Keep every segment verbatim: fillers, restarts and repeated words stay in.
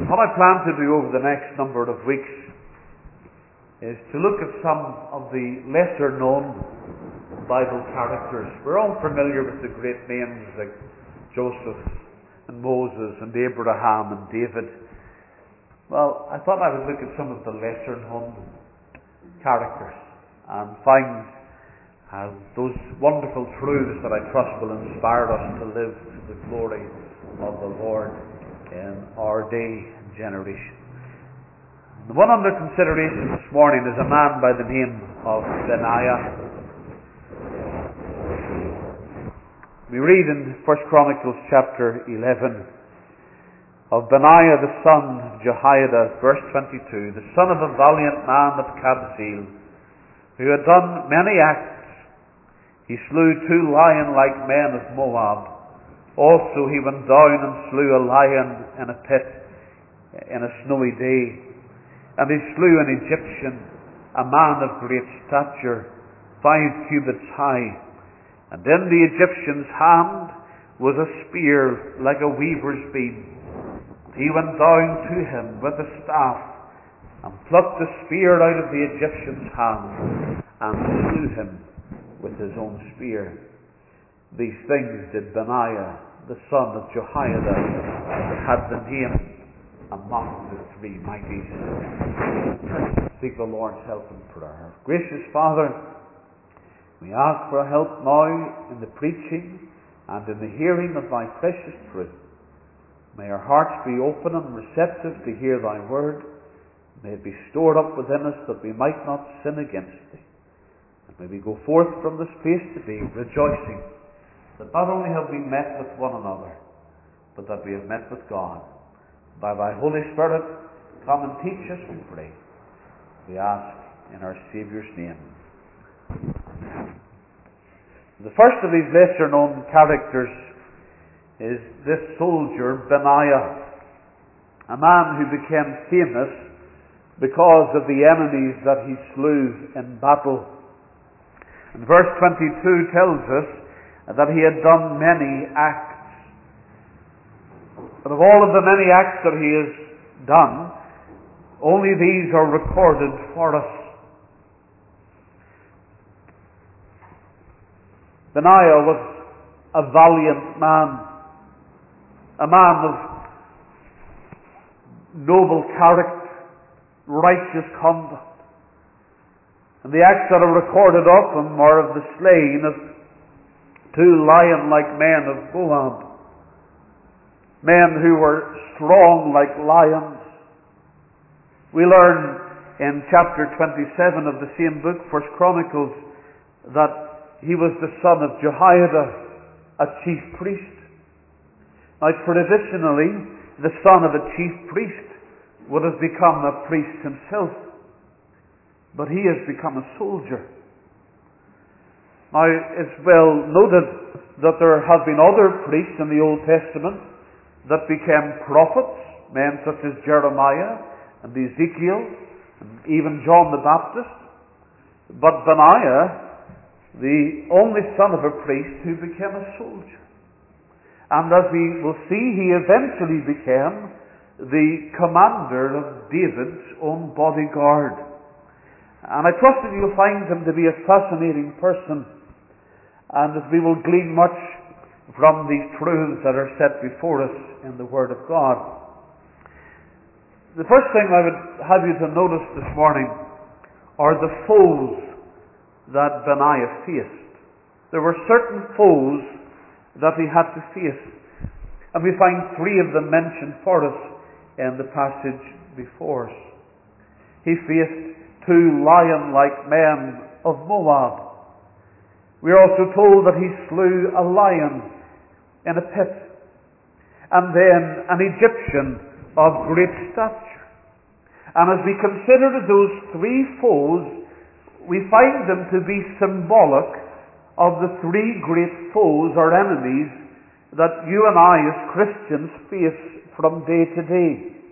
What I plan to do over the next number of weeks is to look at some of the lesser known Bible characters. We're all familiar with the great names like Joseph and Moses and Abraham and David. Well, I thought I would look at some of the lesser known characters and find uh, those wonderful truths that I trust will inspire us to live to the glory of the Lord in our day and generation. The one under consideration this morning is a man by the name of Benaiah. We read in First Chronicles chapter eleven of Benaiah the son of Jehoiada, verse twenty-two, the son of a valiant man of Kabzeel, who had done many acts. He slew two lion-like men of Moab. Also he went down and slew a lion in a pit in a snowy day. And he slew an Egyptian, a man of great stature, five cubits high. And in the Egyptian's hand was a spear like a weaver's beam. He went down to him with a staff and plucked the spear out of the Egyptian's hand and slew him with his own spear. These things did Benaiah, the son of Jehoiada, that had the name among the three mighties. Seek the Lord's help in prayer. Gracious Father, we ask for help now in the preaching and in the hearing of thy precious truth. May our hearts be open and receptive to hear thy word. May it be stored up within us that we might not sin against thee. And may we go forth from this place today rejoicing that not only have we met with one another, but that we have met with God. By thy Holy Spirit, come and teach us, we pray. We ask in our Saviour's name. The first of these lesser known characters is this soldier, Benaiah, a man who became famous because of the enemies that he slew in battle. And verse twenty-two tells us that he had done many acts. But of all of the many acts that he has done, only these are recorded for us. Benaiah was a valiant man, a man of noble character, righteous conduct. And the acts that are recorded of him are of the slaying of two lion-like men of Moab, men who were strong like lions. We learn in chapter twenty-seven of the same book, First Chronicles, that he was the son of Jehoiada, a chief priest. Now, traditionally, the son of a chief priest would have become a priest himself, but he has become a soldier. Now, it's well noted that there have been other priests in the Old Testament that became prophets, men such as Jeremiah and Ezekiel, and even John the Baptist. But Benaiah, the only son of a priest who became a soldier. And as we will see, he eventually became the commander of David's own bodyguard. And I trust that you'll find him to be a fascinating person, and that we will glean much from these truths that are set before us in the Word of God. The first thing I would have you to notice this morning are the foes that Benaiah faced. There were certain foes that he had to face, and we find three of them mentioned for us in the passage before us. He faced two lion-like men of Moab. We are also told that he slew a lion in a pit, and then an Egyptian of great stature. And as we consider those three foes, we find them to be symbolic of the three great foes or enemies that you and I as Christians face from day to day.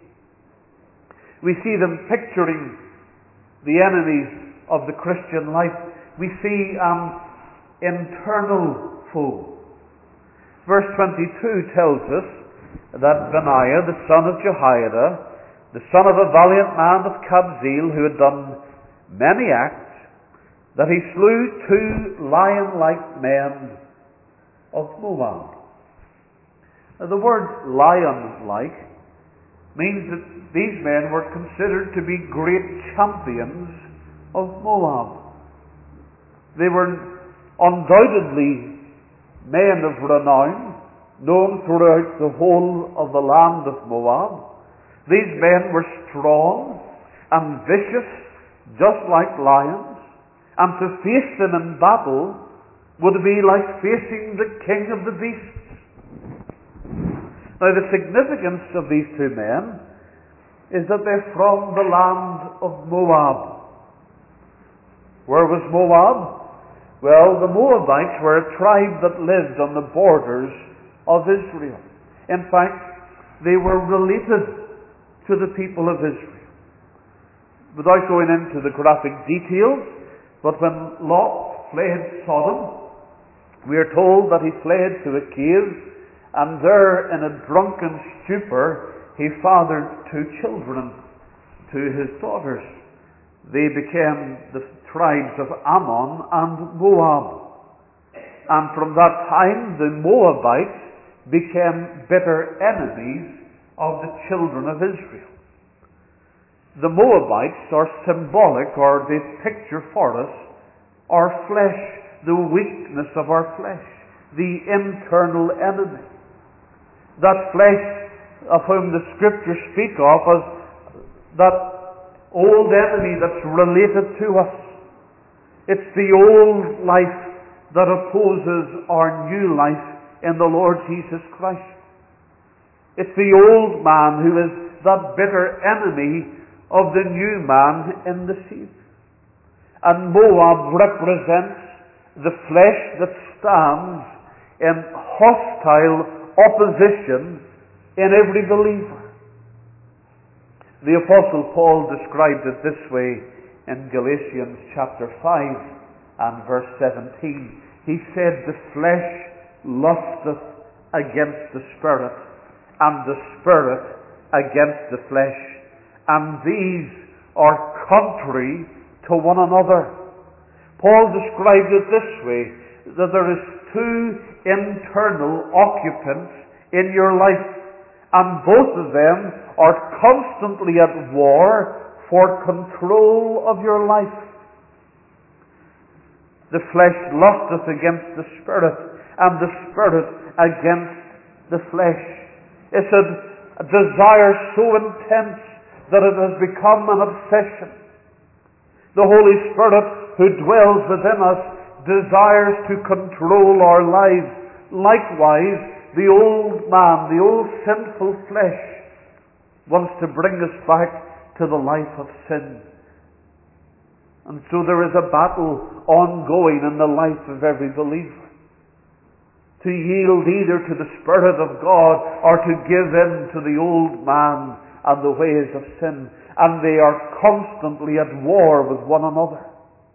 We see them picturing the enemies of the Christian life. We see an internal foe. Verse twenty-two tells us that Benaiah, the son of Jehoiada, the son of a valiant man of Kabzeel, who had done many acts, that he slew two lion-like men of Moab. Now, the word lion-like means that these men were considered to be great champions of Moab. They were undoubtedly men of renown, known throughout the whole of the land of Moab. These men were strong and vicious, just like lions, and to face them in battle would be like facing the king of the beasts. Now, the significance of these two men is that they're from the land of Moab. Where was Moab? Well, the Moabites were a tribe that lived on the borders of Israel. In fact, they were related to the people of Israel. Without going into the graphic details, but when Lot fled Sodom, we are told that he fled to a cave, and there in a drunken stupor he fathered two children to his daughters. They became the tribes of Ammon and Moab. And from that time the Moabites became bitter enemies of the children of Israel. The Moabites are symbolic, or they picture for us our flesh, the weakness of our flesh, the internal enemy. That flesh of whom the Scriptures speak of as that old enemy that's related to us. It's the old life that opposes our new life in the Lord Jesus Christ. It's the old man who is that bitter enemy of the new man in the seed. And Moab represents the flesh that stands in hostile opposition in every believer. The Apostle Paul described it this way in Galatians chapter five and verse seventeen. He said, "The flesh lusteth against the Spirit, and the Spirit against the flesh, and these are contrary to one another." Paul described it this way, that there is two internal occupants in your life, and both of them are constantly at war for control of your life. The flesh lusteth against the Spirit, and the Spirit against the flesh. It's a, a desire so intense that it has become an obsession. The Holy Spirit who dwells within us desires to control our lives. Likewise, the old man, the old sinful flesh, wants to bring us back to the life of sin. And so there is a battle ongoing in the life of every believer, to yield either to the Spirit of God or to give in to the old man and the ways of sin. And they are constantly at war with one another.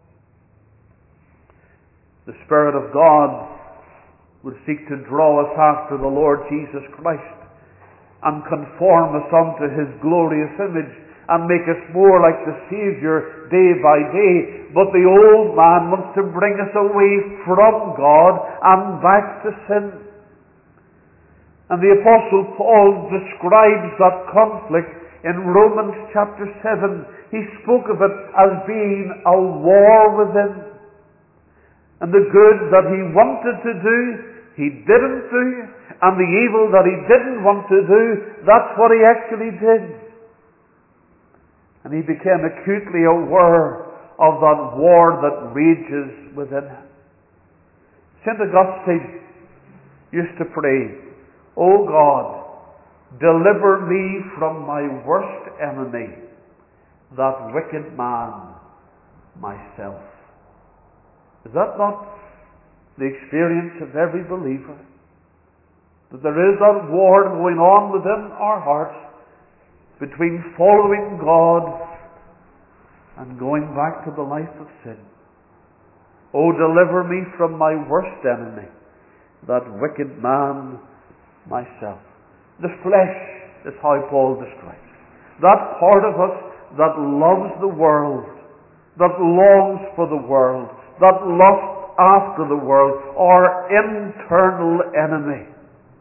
The Spirit of God would seek to draw us after the Lord Jesus Christ and conform us unto His glorious image and make us more like the Saviour day by day. But the old man wants to bring us away from God and back to sin. And the Apostle Paul describes that conflict in Romans chapter seven. He spoke of it as being a war within. And the good that he wanted to do, he didn't do. And the evil that he didn't want to do, that's what he actually did. And he became acutely aware of that war that rages within him. Saint Augustine used to pray, "O God, deliver me from my worst enemy, that wicked man, myself." Is that not the experience of every believer? That there is that war going on within our hearts between following God and going back to the life of sin. "Oh, deliver me from my worst enemy, that wicked man, myself." The flesh is how Paul describes it. That part of us that loves the world, that longs for the world, that lusts after the world, our internal enemy.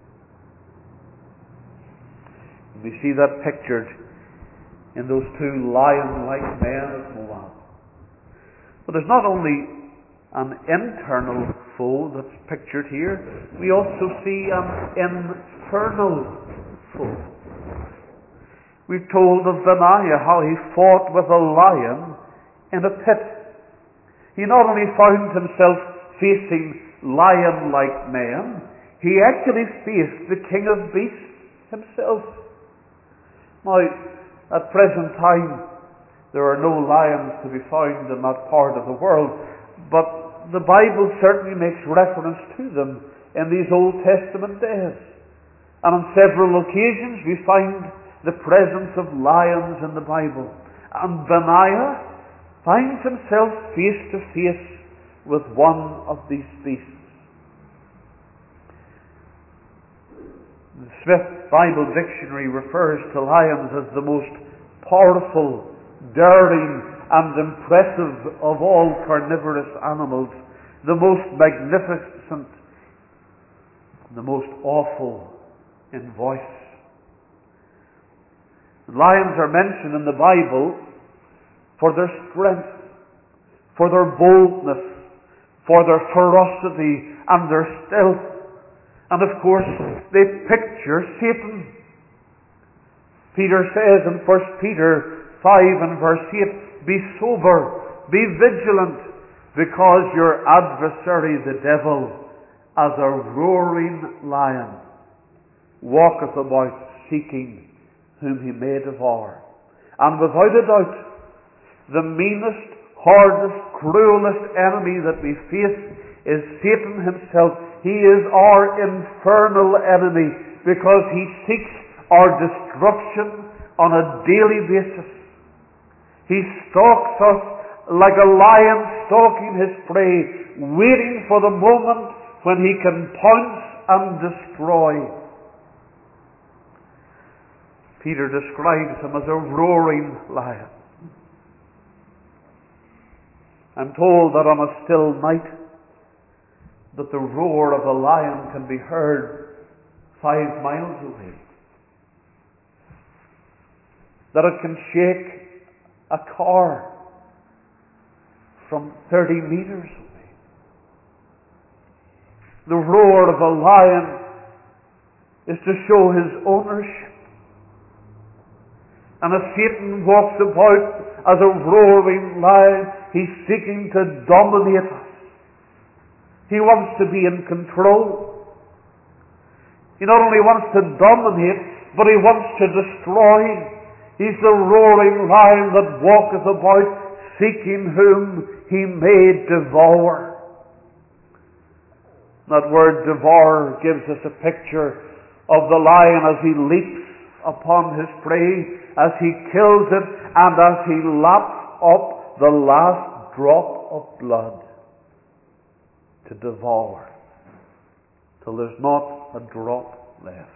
We see that pictured in those two lion-like men of Moab. But there's not only an internal foe that's pictured here, we also see an infernal foe. We've told of Benaiah how he fought with a lion in a pit. He not only found himself facing lion-like men, he actually faced the king of beasts himself. Now, at present time, there are no lions to be found in that part of the world, but the Bible certainly makes reference to them in these Old Testament days. And on several occasions we find the presence of lions in the Bible. And Benaiah finds himself face to face with one of these beasts. The Smith Bible Dictionary refers to lions as the most powerful, daring, and impressive of all carnivorous animals, the most magnificent, the most awful in voice. Lions are mentioned in the Bible for their strength, for their boldness, for their ferocity, and their stealth. And of course, they picture Satan. Peter says in First Peter five and verse eight, "Be sober, be vigilant, because your adversary the devil, as a roaring lion, walketh about seeking whom he may devour." And without a doubt, the meanest, hardest, cruelest enemy that we face is Satan himself. He is our infernal enemy because he seeks our destruction on a daily basis. He stalks us like a lion stalking his prey, waiting for the moment when he can pounce and destroy. Peter describes him as a roaring lion. I'm told that on a still night, that the roar of a lion can be heard five miles away. That it can shake a car from thirty meters away. The roar of a lion is to show his ownership. And as Satan walks about as a roaring lion, he's seeking to dominate us. He wants to be in control. He not only wants to dominate, but he wants to destroy. He's the roaring lion that walketh about, seeking whom he may devour. That word devour gives us a picture of the lion as he leaps upon his prey, as he kills it, and as he laps up the last drop of blood to devour, till there's not a drop left.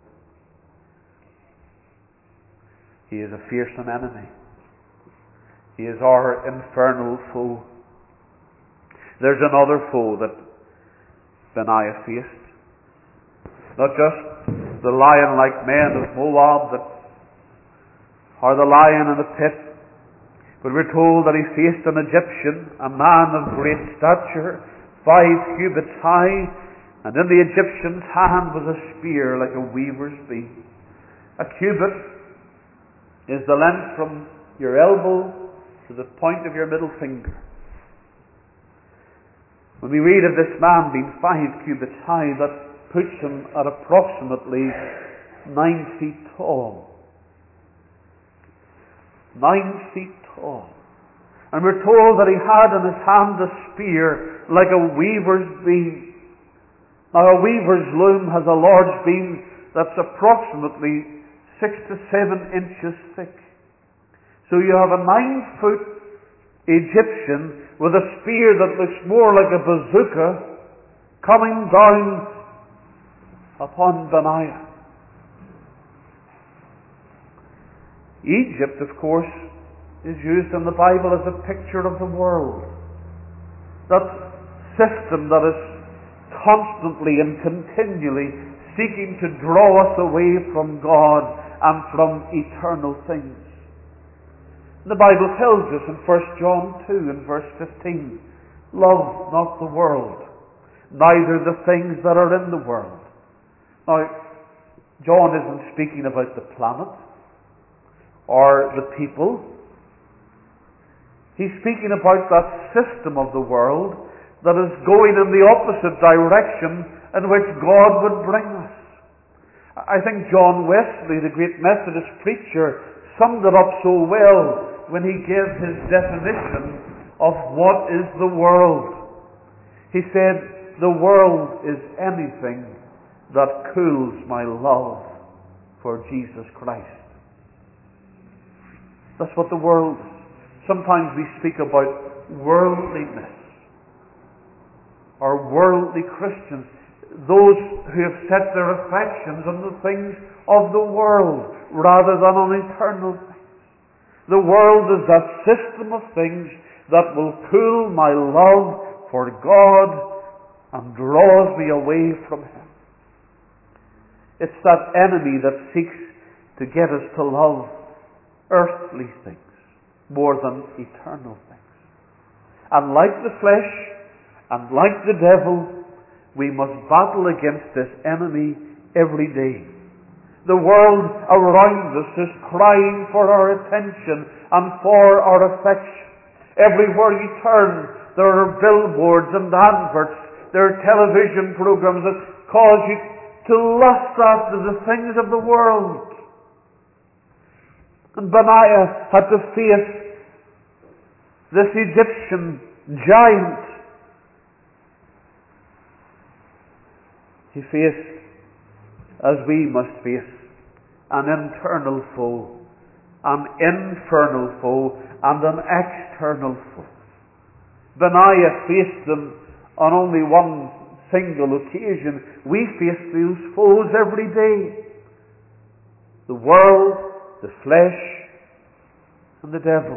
He is a fearsome enemy. He is our infernal foe. There's another foe that Benaiah faced. Not just the lion-like men of Moab that are the lion in the pit, but we're told that he faced an Egyptian, a man of great stature, five cubits high, and in the Egyptian's hand was a spear like a weaver's beam. A cubit is the length from your elbow to the point of your middle finger. When we read of this man being five cubits high, that puts him at approximately nine feet tall. Nine feet tall. And we're told that he had in his hand a spear like a weaver's beam. Now, a weaver's loom has a large beam that's approximately six to seven inches thick. So you have a nine-foot Egyptian with a spear that looks more like a bazooka coming down upon Benaiah. Egypt, of course, is used in the Bible as a picture of the world. That system that is constantly and continually seeking to draw us away from God and from eternal things. The Bible tells us in First John two and verse fifteen, love not the world, neither the things that are in the world. Now, John isn't speaking about the planet or the people. He's speaking about that system of the world that is going in the opposite direction in which God would bring us. I think John Wesley, the great Methodist preacher, summed it up so well when he gave his definition of what is the world. He said, the world is anything that cools my love for Jesus Christ. That's what the world is. Sometimes we speak about worldliness or worldly Christians, those who have set their affections on the things of the world rather than on eternal things. The world is that system of things that will cool my love for God and draws me away from Him. It's that enemy that seeks to get us to love earthly things more than eternal things. And like the flesh and like the devil, we must battle against this enemy every day. The world around us is crying for our attention and for our affection. Everywhere you turn, there are billboards and adverts, there are television programs that cause you to lust after the things of the world. And Benaiah had to face this Egyptian giant. He faced, as we must face, an internal foe, an infernal foe, and an external foe. Benaiah faced them on only one single occasion. We face those foes every day. The world, the flesh, and the devil.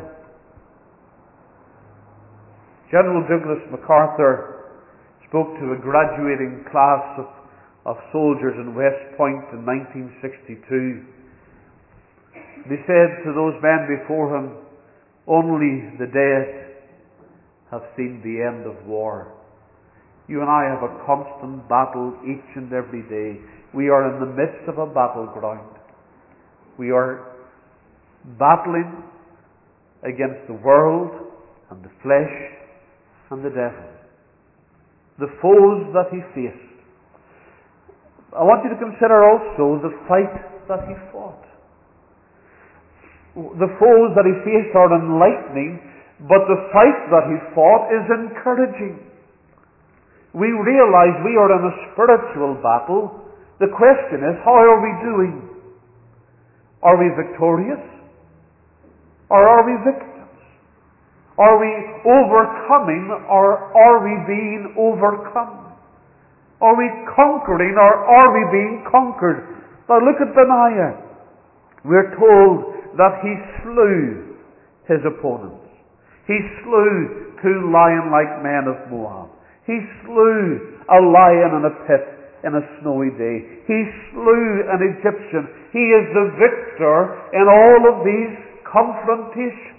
General Douglas MacArthur spoke to a graduating class of, of soldiers in West Point in nineteen sixty-two. He said to those men before him, only the dead have seen the end of war. You and I have a constant battle each and every day. We are in the midst of a battleground. We are battling against the world and the flesh and the devil. The foes that he faced. I want you to consider also the fight that he fought. The foes that he faced are enlightening, but the fight that he fought is encouraging. We realize we are in a spiritual battle. The question is, how are we doing? Are we victorious? Or are we victims? Are we overcoming, or are we being overcome? Are we conquering, or are we being conquered? Now look at Benaiah. We're told that he slew his opponents. He slew two lion-like men of Moab. He slew a lion in a pit in a snowy day. He slew an Egyptian. He is the victor in all of these confrontations.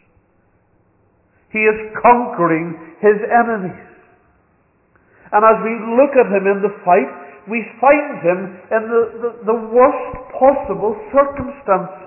He is conquering his enemies. And as we look at him in the fight, we find him in the, the, the worst possible circumstances.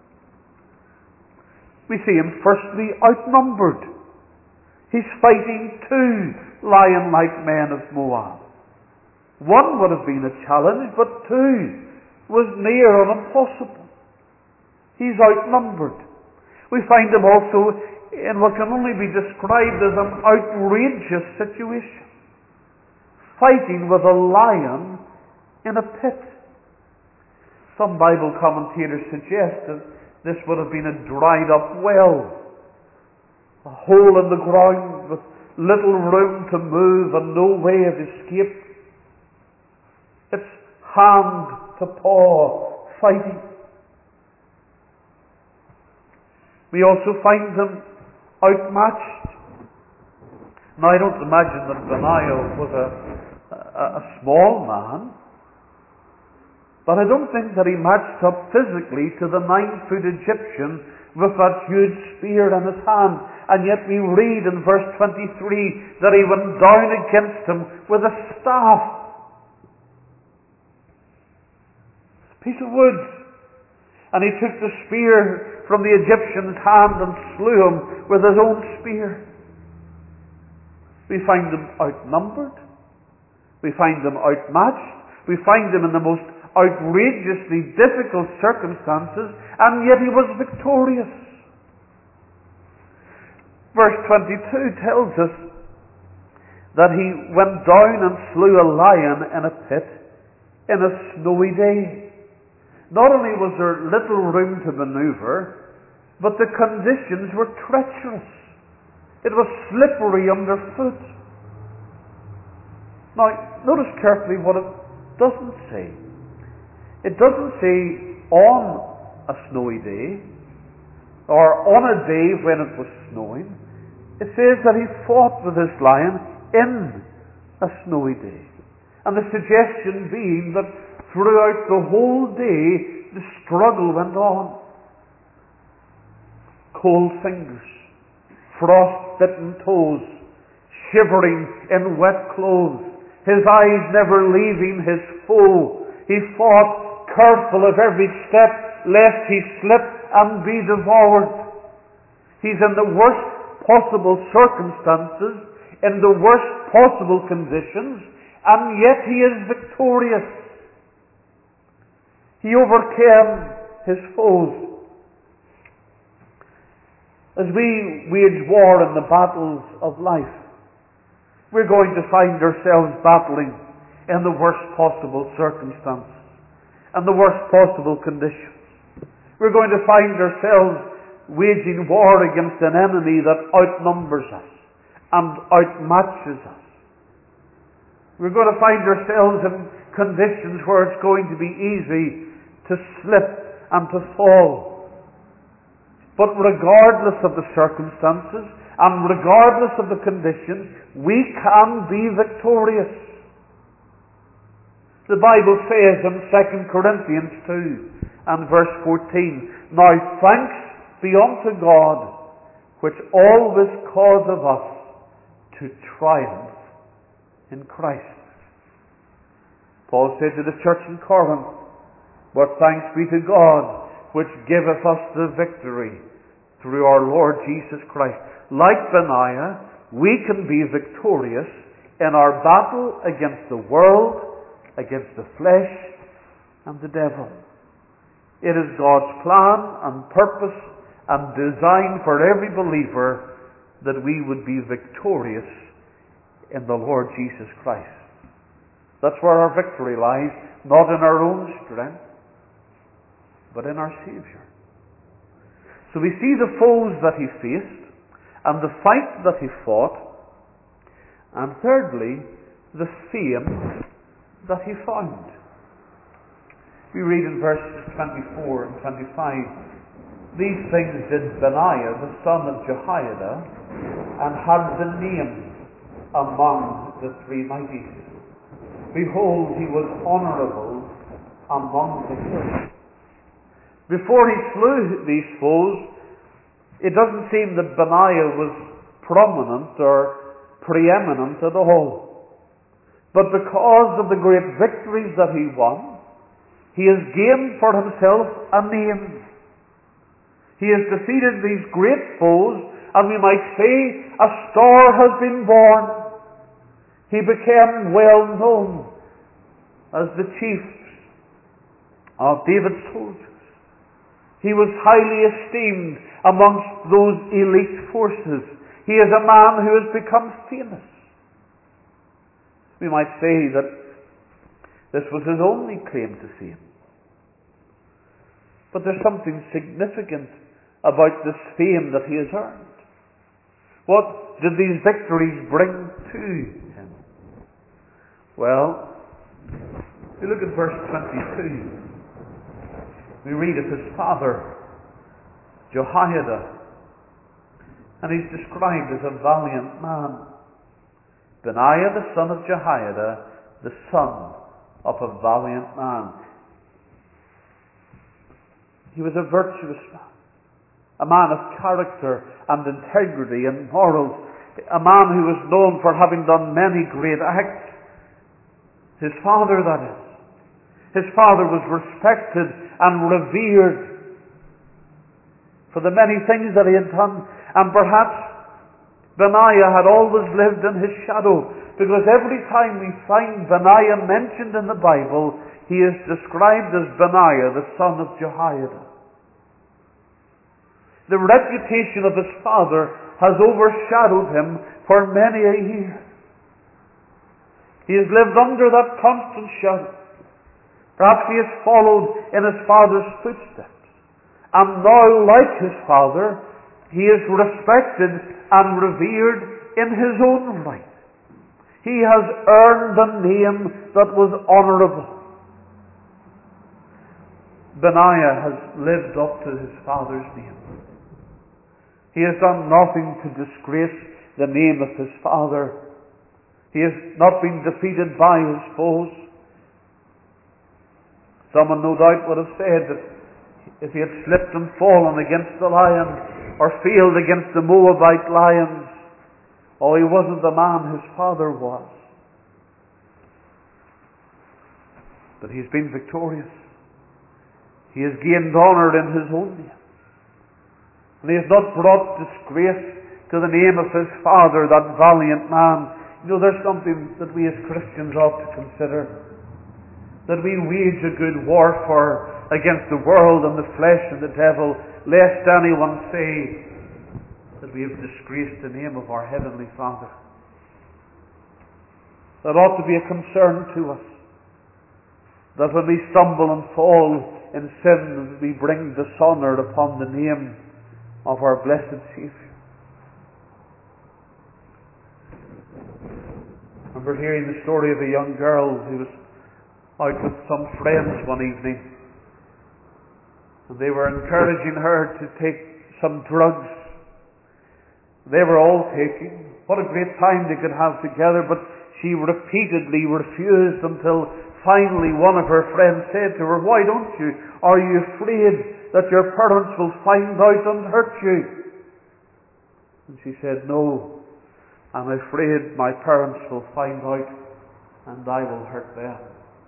We see him firstly outnumbered. He's fighting two lion-like men of Moab. One would have been a challenge, but two was near on impossible. He's outnumbered. We find him also in what can only be described as an outrageous situation. Fighting with a lion in a pit. Some Bible commentators suggest that this would have been a dried up well. A hole in the ground with little room to move and no way of escape. It's hand to paw fighting. We also find them outmatched. Now, I don't imagine that Benaiah was a, a, a small man, but I don't think that he matched up physically to the nine-foot Egyptian with that huge spear in his hand. And yet we read in verse twenty-three that he went down against him with a staff. A piece of wood. And he took the spear from the Egyptian's hand and slew him with his own spear. We find them outnumbered. We find them outmatched. We find them in the most outrageously difficult circumstances, and yet he was victorious. Verse twenty-two tells us that he went down and slew a lion in a pit in a snowy day. Not only was there little room to maneuver, but the conditions were treacherous. It was slippery underfoot. Now, notice carefully what it doesn't say. It doesn't say on a snowy day, or on a day when it was snowing. It says that he fought with this lion in a snowy day. And the suggestion being that throughout the whole day the struggle went on. Cold fingers, frost-bitten toes, shivering in wet clothes, his eyes never leaving his foe. He fought, careful of every step, lest he slip and be devoured. He's in the worst possible circumstances, in the worst possible conditions, and yet he is victorious. He overcame his foes. As we wage war in the battles of life, we're going to find ourselves battling in the worst possible circumstances and the worst possible conditions. We're going to find ourselves waging war against an enemy that outnumbers us and outmatches us. We're going to find ourselves in conditions where it's going to be easy to slip and to fall. But regardless of the circumstances and regardless of the conditions, we can be victorious. The Bible says in Second Corinthians two and verse fourteen, "Now thanks be unto God, which always causeth us to triumph in Christ." Paul said to the church in Corinth, "But thanks be to God, which giveth us the victory through our Lord Jesus Christ." Like Benaiah, we can be victorious in our battle against the world, against the flesh, and the devil. It is God's plan and purpose and design for every believer that we would be victorious in the Lord Jesus Christ. That's where our victory lies, not in our own strength, but in our Savior. So we see the foes that he faced, and the fight that he fought, and thirdly, the fame that he found. We read in verses twenty-four and twenty-five, "These things did Benaiah the son of Jehoiada, and had the name among the three mighties. Behold, he was honourable among the hills." Before he slew these foes, it doesn't seem that Benaiah was prominent or preeminent at all. But because of the great victories that he won, he has gained for himself a name. He has defeated these great foes, and we might say a star has been born. He became well known as the chief of David's soldiers. He was highly esteemed amongst those elite forces. He is a man who has become famous. We might say that this was his only claim to fame. But there's something significant about this fame that he has earned. What did these victories bring to him? Well, if you look at verse twenty-two, we read of his father, Jehoiada, And he's described as a valiant man. Benaiah the son of Jehoiada, the son of a valiant man. He was a virtuous man, a man of character and integrity and morals, a man who was known for having done many great acts. His father, that is. His father was respected and revered for the many things that he had done. And perhaps Benaiah had always lived in his shadow, because every time we find Benaiah mentioned in the Bible, he is described as Benaiah, the son of Jehoiada. The reputation of his father has overshadowed him for many a year. He has lived under that constant shadow. Perhaps he has followed in his father's footsteps. And now, like his father, he is respected and revered in his own right. He has earned a name that was honourable. Benaiah has lived up to his father's name. He has done nothing to disgrace the name of his father. He has not been defeated by his foes. Someone no doubt would have said that if he had slipped and fallen against the lion, or failed against the Moabite lions, oh, he wasn't the man his father was. But he's been victorious. He has gained honour in his own name. And he has not brought disgrace to the name of his father, that valiant man. You know, there's something that we as Christians ought to consider. That we wage a good warfare against the world and the flesh and the devil, lest anyone say that we have disgraced the name of our Heavenly Father. That ought to be a concern to us. That when we stumble and fall in sin, we bring dishonour upon the name of our blessed Saviour. I remember hearing the story of a young girl who was out with some friends one evening, and they were encouraging her to take some drugs. They were all taking. What a great time they could have together, but she repeatedly refused until finally one of her friends said to her, "Why don't you? Are you afraid that your parents will find out and hurt you?" And she said, "No, I'm afraid my parents will find out and I will hurt them."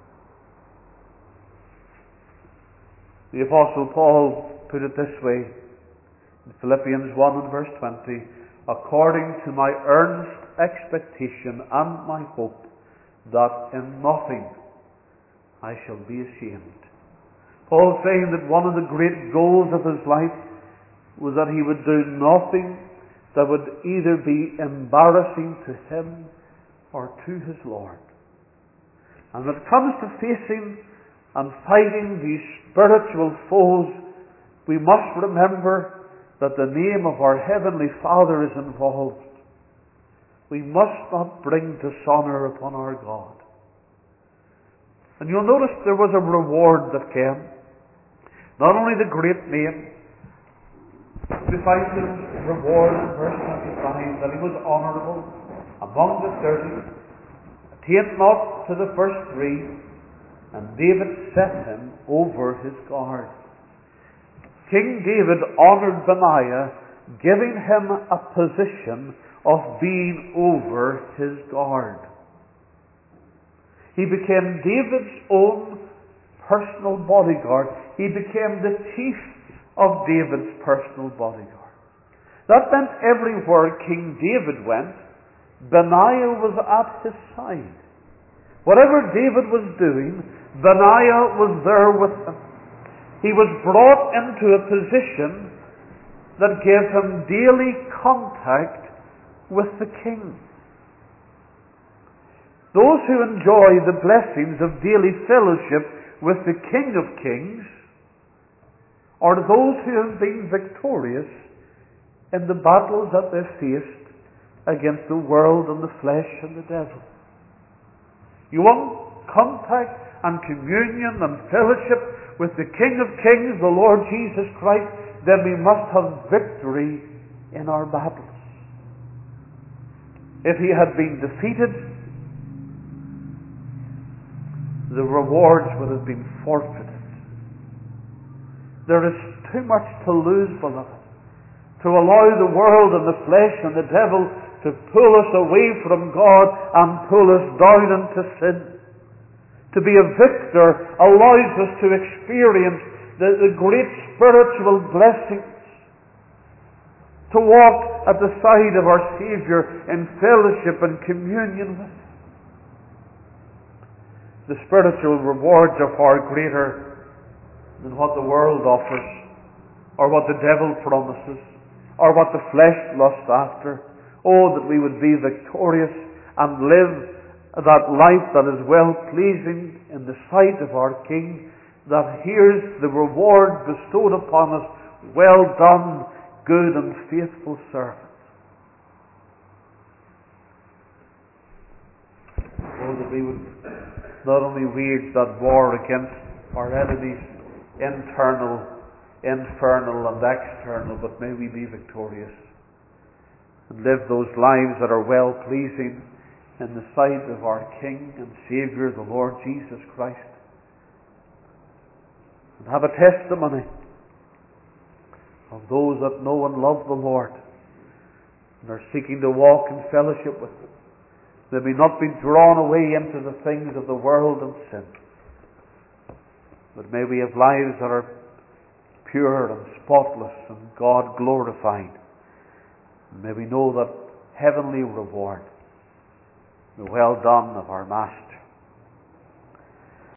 The Apostle Paul put it this way in Philippians one and verse twenty, "According to my earnest expectation and my hope, that in nothing I shall be ashamed." Paul saying that one of the great goals of his life was that he would do nothing that would either be embarrassing to him or to his Lord. And when it comes to facing and fighting these spiritual foes, we must remember that the name of our Heavenly Father is involved. We must not bring dishonour upon our God. And you'll notice there was a reward that came. Not only the great name, we find his reward in verse twenty-five, that he was honourable among the thirty, attained not to the first three, and David set him over his guard. King David honoured Benaiah, giving him a position of being over his guard. He became David's own personal bodyguard. He became the chief of David's personal bodyguard. That meant everywhere King David went, Benaiah was at his side. Whatever David was doing, Benaiah was there with him. He was brought into a position that gave him daily contact with the king. Those who enjoy the blessings of daily fellowship with the King of Kings are those who have been victorious in the battles that they faced against the world and the flesh and the devil. You want contact and communion and fellowship with the King of Kings, the Lord Jesus Christ, then we must have victory in our battles. If he had been defeated, the rewards would have been forfeited. There is too much to lose, beloved, to allow the world and the flesh and the devil to pull us away from God and pull us down into sin. To be a victor allows us to experience the, the great spiritual blessings. To walk at the side of our Saviour in fellowship and communion with Him. The spiritual rewards are far greater than what the world offers, or what the devil promises, or what the flesh lusts after. Oh, that we would be victorious and live that life that is well-pleasing in the sight of our King, that hears the reward bestowed upon us, well done, good and faithful servant. Oh, that we would not only wage that war against our enemies, internal, infernal and external, but may we be victorious and live those lives that are well-pleasing in the sight of our King and Saviour, the Lord Jesus Christ, and have a testimony of those that know and love the Lord and are seeking to walk in fellowship with Him. They may not be drawn away into the things of the world and sin, but may we have lives that are pure and spotless and God glorified. And may we know that heavenly reward, the well done of our Master.